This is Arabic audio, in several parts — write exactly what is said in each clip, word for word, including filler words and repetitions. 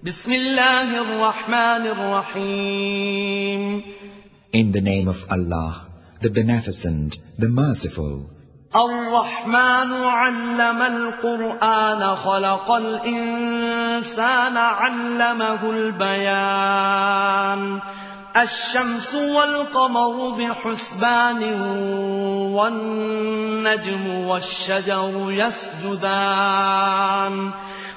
بسم الله الرحمن الرحيم. In the name of Allah, the Beneficent, the Merciful. الرحمن علم القرآن خلق الإنسان علمه البيان الشمس والقمر بحسبان والنجم والشجر يسجدان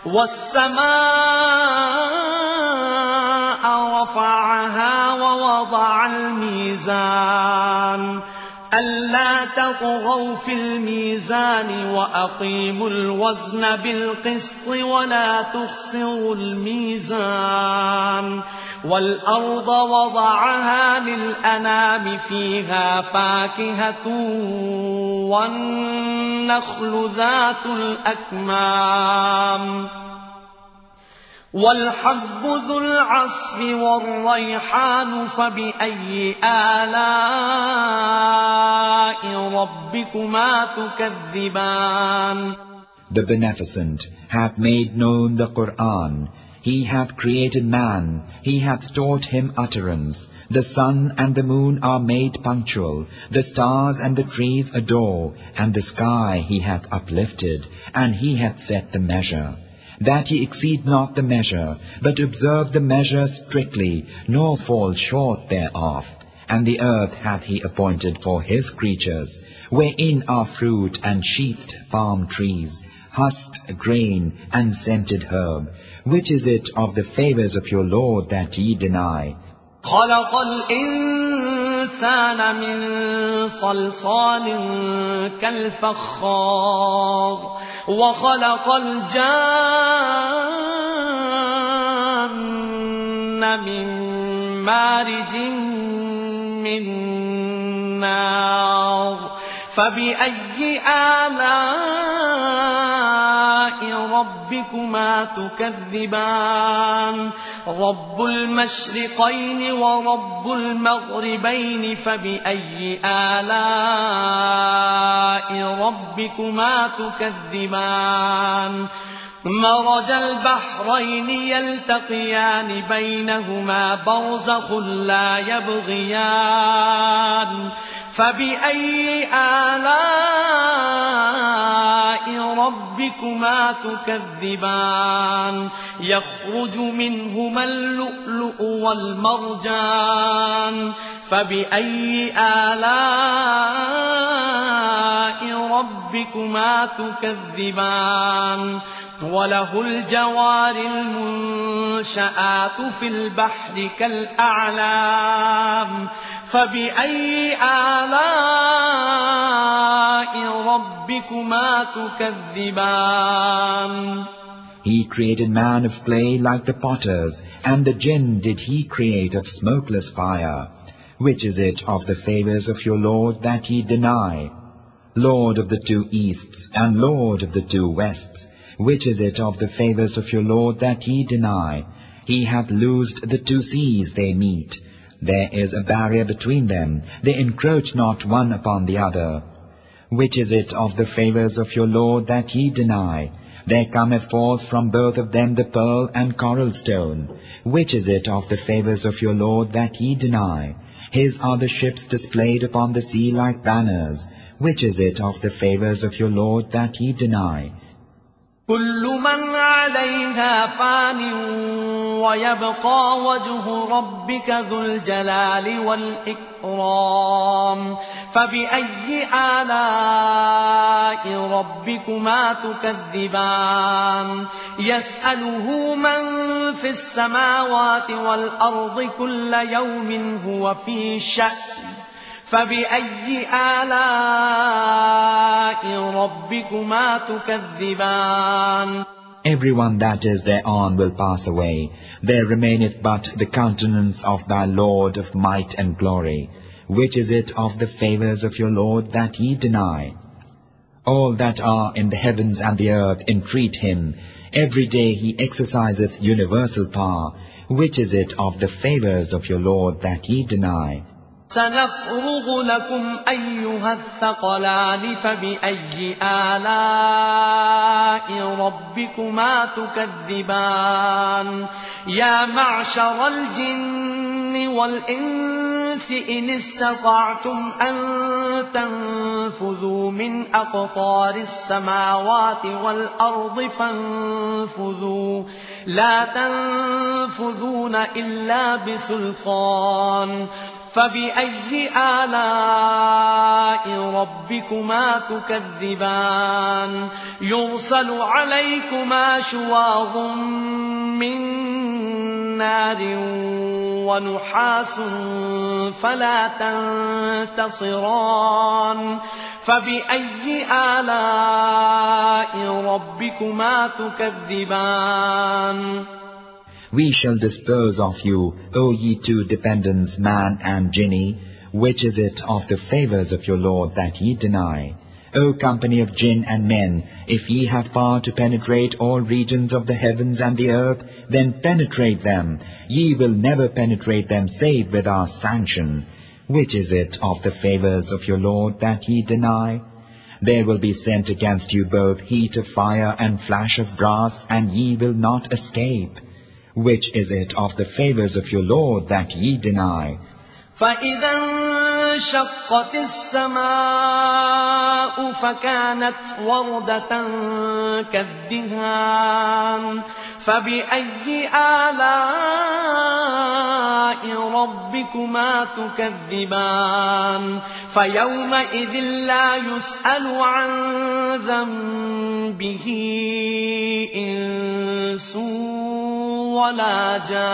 والسماء رفعها ووضع الميزان ألا تطغوا في الميزان وأقيموا الوزن بالقسط ولا تخسروا الميزان والأرض وضعها للأنام فيها فاكهة والنخل ذات الأكمام والحب ذو العصف والريحان فبأي آلاء ربكما تكذبان. The Beneficent hath made known the Qur'an. He hath created man. He hath taught him utterance. The sun and the moon are made punctual. The stars and the trees adore. And the sky he hath uplifted. And he hath set the measure, that ye exceed not the measure, but observe the measure strictly, nor fall short thereof. And the earth hath he appointed for his creatures, wherein are fruit and sheathed palm trees, husked grain and scented herb. Which is it of the favours of your Lord that ye deny? خلق الإنسان من صلصال كالفخار وخلق الجان من مارج من نار فبأي آلاء ربكما تكذبان. رب المشرقين ورب المغربين فبأي آلاء ربكما تكذبان. مرج البحرين يلتقيان بينهما برزخ لا يبغيان فبأي آلاء ربكما تكذبان. يخرج منهما اللؤلؤ والمرجان فبأي آلاء ربكما تكذبان. وله الجوار المنشآت في البحر كالأعلام فبأي آلاء ربكما تكذبان. He created man of clay like the potters, and the jinn did he create of smokeless fire. Which is it of the favours of your Lord that ye deny? Lord of the two easts, and Lord of the two wests, which is it of the favours of your Lord that ye deny? He hath loosed the two seas they meet. There is a barrier between them. They encroach not one upon the other. Which is it of the favours of your Lord that ye deny? There cometh forth from both of them the pearl and coral stone. Which is it of the favours of your Lord that ye deny? His are the ships displayed upon the sea like banners. Which is it of the favours of your Lord that ye deny? كل من عليها فان ويبقى وجه ربك ذو الجلال والإكرام فبأي آلاء ربكما تكذبان. يسأله من في السماوات والأرض كل يوم هو في شأن فبأي آلاء ربكما تكذبان. Everyone that is thereon will pass away. There remaineth but the countenance of thy Lord of might and glory. Which is it of the favours of your Lord that ye deny? All that are in the heavens and the earth entreat him. Every day he exerciseth universal power. Which is it of the favours of your Lord that ye deny? سنفرغ لكم أيها الثقلان فبأي آلاء ربكما تكذبان يا معشر الجن والإنس إن استطعتم أن تنفذوا من أقطار السماوات والأرض فانفذوا لا تنفذون إلا بسلطان فبأي آلاء ربكما تكذبان يرسل عليكما شواظ من نار ونحاس فلا تنتصران فبأي آلاء ربكما تكذبان We shall dispose of you, O ye two dependents, man and jinni. Which is it of the favours of your Lord that ye deny? O company of jinn and men, if ye have power to penetrate all regions of the heavens and the earth, then penetrate them. Ye will never penetrate them save with our sanction. Which is it of the favours of your Lord that ye deny? There will be sent against you both heat of fire and flash of brass, and ye will not escape. Which is it of the favours of your Lord that ye deny? فإذا انشقت السماء فكانت وردة كالدهان فبأي آلاء ربكما تكذبان فيومئذ لا يسأل عن ذنبه إنس ولا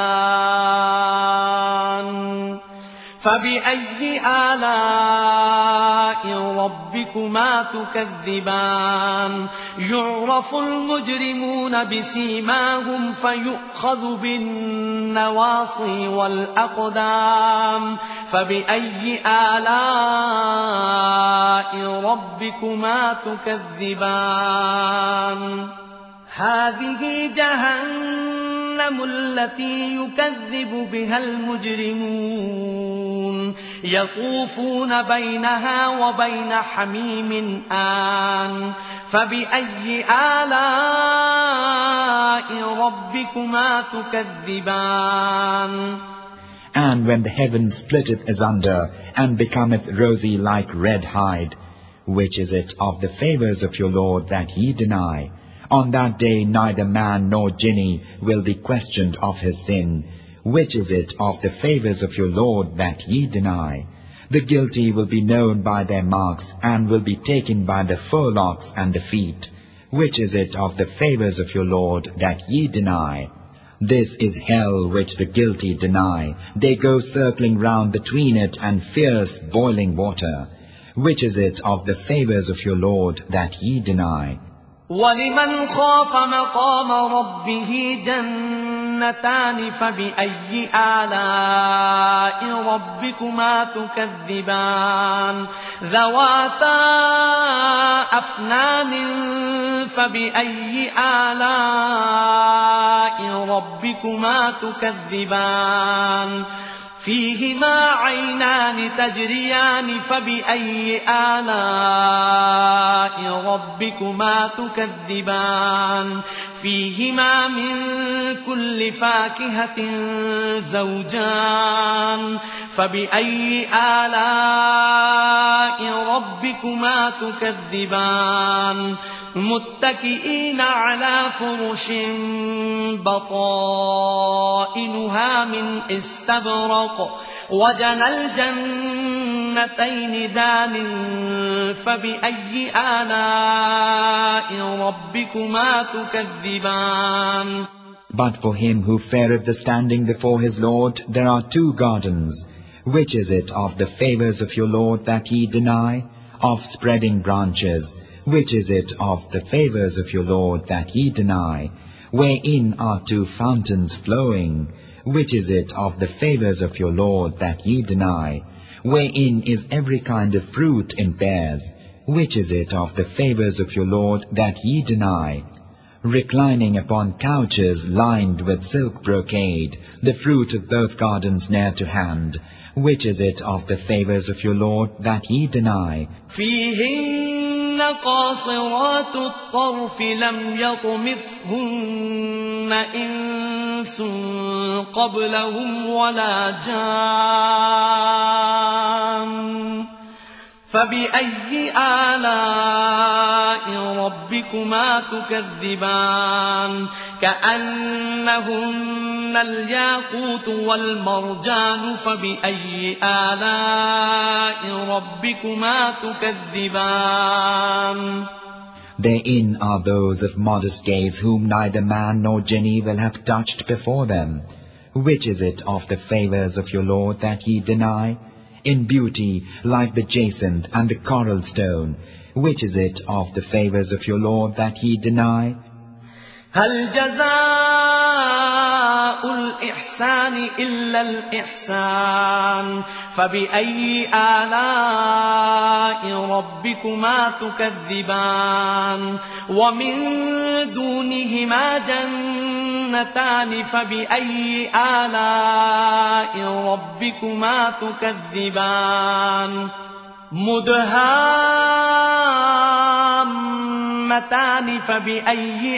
جان فبأي آلاء ربكما تكذبان يعرف المجرمون بسيماهم فيؤخذ بالنواصي والأقدام فبأي آلاء ربكما تكذبان هذه جهنم التي يكذب بها المجرمون يطوفون بينها وبين حميم آن فبأي آلاء ربكما تكذبان And when the heaven splitteth asunder and becometh rosy like red hide, which is it of the favours of your Lord that ye deny? On that day neither man nor jinni will be questioned of his sin. Which is it of the favours of your Lord that ye deny? The guilty will be known by their marks, and will be taken by the forelocks and the feet. Which is it of the favours of your Lord that ye deny? This is hell which the guilty deny. They go circling round between it and fierce boiling water. Which is it of the favours of your Lord that ye deny? وَلِمَنْ خَافَ مَقَامَ رَبِّهِ جَنَّتَانِ فَبِأَيِّ آلَاءِ رَبِّكُمَا تُكَذِّبَانِ ذَوَاتَا أَفْنَانٍ فَبِأَيِّ آلَاءِ رَبِّكُمَا تُكَذِّبَانِ فيهما عينان تجريان فبأي آلاء ربكما تكذبان فيهما من كل فاكهة زوجان فبأي آلاء ربكما تكذبان متكئين على فرش بطائنها من استبرق وجنى الجنتين دان فبأي آلاء ربكما تكذبان But for him who feareth the standing before his Lord, there are two gardens. Which is it of the favours of your Lord that ye deny? Of spreading branches. Which is it of the favours of your Lord that ye deny? Wherein are two fountains flowing. Which is it of the favours of your Lord that ye deny? Wherein is every kind of fruit in pairs. Which is it of the favours of your Lord that ye deny? reclining upon couches lined with silk brocade, the fruit of both gardens near to hand. Which is it of the favors of your Lord that ye deny? فيهن قاصرات الطرف لم يطمثهن إنس قبلهم ولا جان فبأي آلاء ربكما تكذبان كأنهن الياقوت والمرجان فبأي آلاء ربكما تكذبان. Therein are those of modest gaze whom neither man nor genie will have touched before them. Which is it of the favors of your Lord that ye deny? In beauty like the jacinth and the coral stone. Which is it of the favors of your Lord that ye deny? هل جزاء الإحسان إلا الإحسان فبأي آلاء ربكما تكذبان ومن دونهما جنتان فبأي آلاء ربكما تكذبان مدهامتان فبأي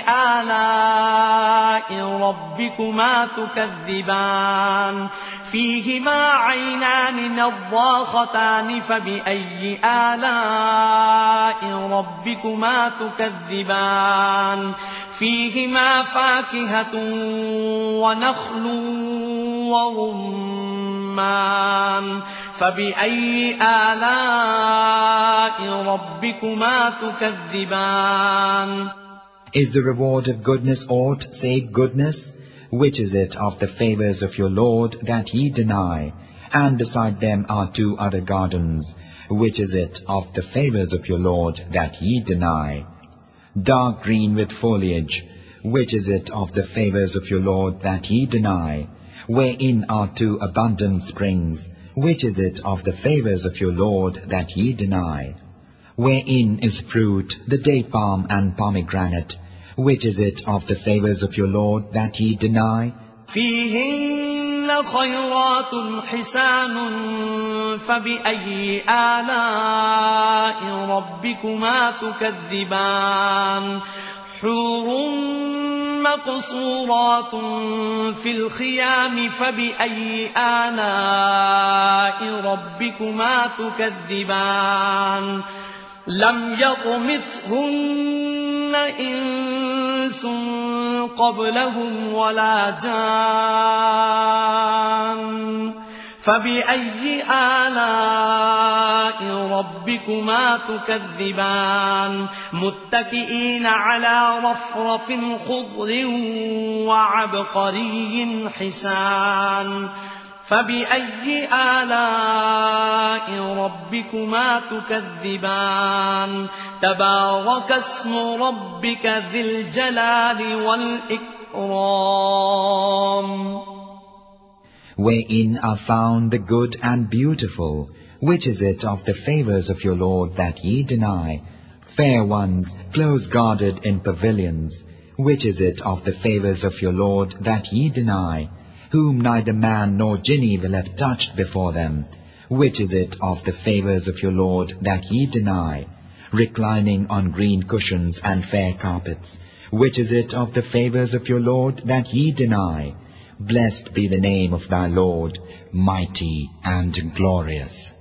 آلاء ربكما تكذبان فيهما عينان نضاختان فبأي آلاء ربكما تكذبان فيهما فاكهة ونخل ورمان فبأي آلاء ربكما تكذبان. Is the reward of goodness aught save goodness? Which is it of the favors of your Lord that ye deny? And beside them are two other gardens. Which is it of the favors of your Lord that ye deny? Dark green with foliage. Which is it of the favors of your Lord that ye deny? Wherein are two abundant springs. Which is it of the favors of your Lord that ye deny? Wherein is fruit, the date palm and pomegranate. Which is it of the favors of your Lord that ye deny? فيهن خيرات حسان فبأي آلاء ربكما تكذبان حور مقصورات في الخيام فبأي آلاء ربكما تكذبان لم يطمثهن إنس قبلهم ولا جان فبأي آلاء ربكما تكذبان متكئين على رفرف خضر وعبقري حسان فبأي آلاء ربكما تكذبان تبارك اسم ربك ذي الجلال والإكرام. Wherein are found the good and beautiful. Which is it of the favors of your Lord that ye deny? Fair ones, close guarded in pavilions. Which is it of the favors of your Lord that ye deny? Whom neither man nor genie will have touched before them. Which is it of the favors of your Lord that ye deny? Reclining on green cushions and fair carpets. Which is it of the favors of your Lord that ye deny? Blessed be the name of thy Lord, mighty and glorious.